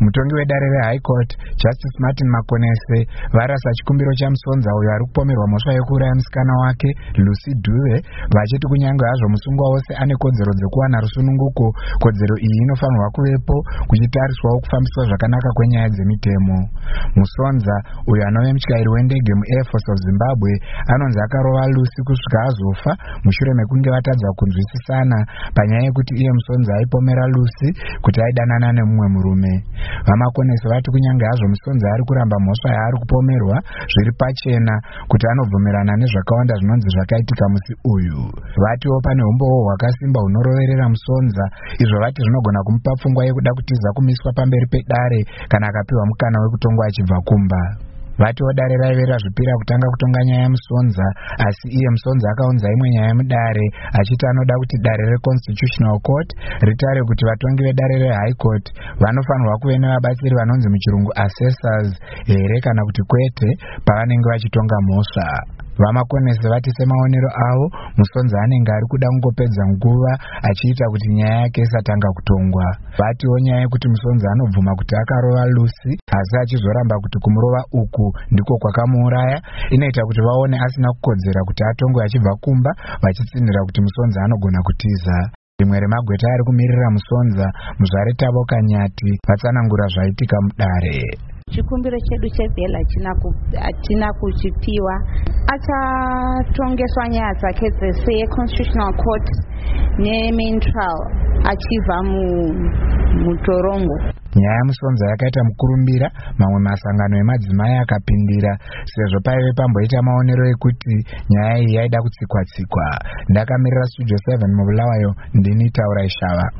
Mutongi wedare reHigh Court Justice Martin Makonese varasa chikumbiro chamusonza uyo ari kupomerwa mhosva yekuuraya musikana wake Lucy Dube, vachiti kunyange hazvo musungwa wose ane kodzero dzekuwana rusununguko, kodzero iyi inofanirwa kuvepo kuchitariswawo kufambiswa zvakanaka kwenyaya dzemitemo. Musonza uyo anove mutyairi wendege muAir Force of Zimbabwe anonzi akarova Lucy kusvika azofa mushure mekunge vatadza kunzwisisana panyaya yekuti iye musonza aipomera Lucy kuti aidanana nemumwe murume. Vamakonesi vati kunyange hazvo musonza ari kuramba mhosva yaari kupomerwa zviri pachena kuti anobvumirana nezvakawanda zvinonzi zvakaitika musi uyu. Vatiwo pane umbowo hwakasimba hunoroverera musonza, izvo vati zvinogona kumupa pfungwa yekuda kutiza kumiswa pamberi pedare kana akapiwa mukana wekutongwa achibva kumba. Vatiwo dare raivera zvipira kutanga kutonga nyaya yemusonza, asi iye musonza akaunza imwe nyaya mudare achiti anoda kuti dare reConstitutional Court ritare kuti vatongi vedare reHigh Court vanofanirwa kuve nevabatsiri vanonzi muchirungu assessors here kana kuti kwete pavanenge vachitonga mhosva. Vamakonesi vati semaonero avo musonza anenge ari kuda kungopedza nguva achiita kuti nyaya yake isatanga kutongwa. Vatiwo nyaya yekuti musonza anobvuma kuti akarova Lucy asi achizoramba kuti kumurova uku ndiko kwakamuuraya inoita kuti vaone asina kukodzera kuti atongwe achibva kumba, vachitsindira kuti musonza anogona kutiza. Rimwe remagweta ari kumirira musonza muzvare Tabo Kanyati vatsanangura zvaitika mudare. Chikumbiro chedu chebhela hatina kuchipiwa. Achatongeswa nyaya dzake dzese yeConstitutional Court nemain trial achibva mutorongo. Nyaya yemusonza yakaita mukurumbira, mamwe masangano emadzimai akapindira sezvo paive pamboita maonero ekuti nyaya iyi yaida kutsikwa-tsikwa. Ndakamirira Studio 7 muBulawayo, ndini Taura Ishava.